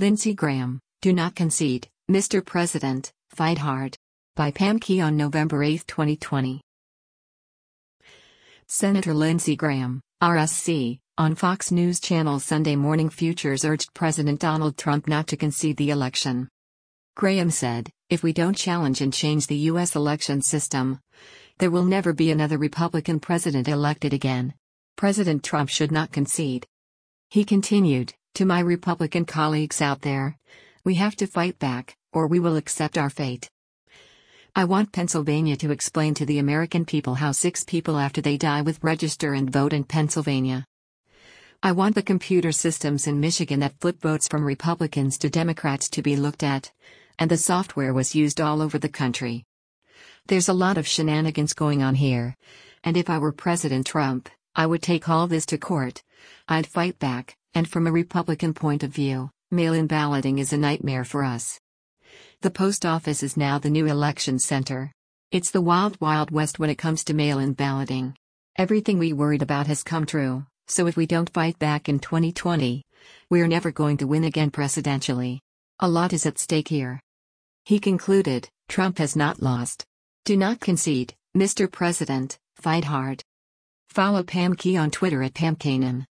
Lindsey Graham, do not concede, Mr. President, fight hard. By Pam Key on November 8, 2020. Senator Lindsey Graham, RSC, on Fox News Channel Sunday Morning Futures urged President Donald Trump not to concede the election. Graham said, "If we don't challenge and change the U.S. election system, there will never be another Republican president elected again. President Trump should not concede." He continued, "To my Republican colleagues out there, we have to fight back, or we will accept our fate. I want Pennsylvania to explain to the American people how 6 people after they die with register and vote in Pennsylvania. I want the computer systems in Michigan that flip votes from Republicans to Democrats to be looked at, and the software was used all over the country. There's a lot of shenanigans going on here, and if I were President Trump, I would take all this to court. I'd fight back, and from a Republican point of view, mail-in balloting is a nightmare for us. The post office is now the new election center. It's the wild, wild west when it comes to mail-in balloting. Everything we worried about has come true, so if we don't fight back in 2020, we're never going to win again presidentially. A lot is at stake here." He concluded, "Trump has not lost. Do not concede, Mr. President, fight hard." Follow Pam Key on Twitter at PamKanan.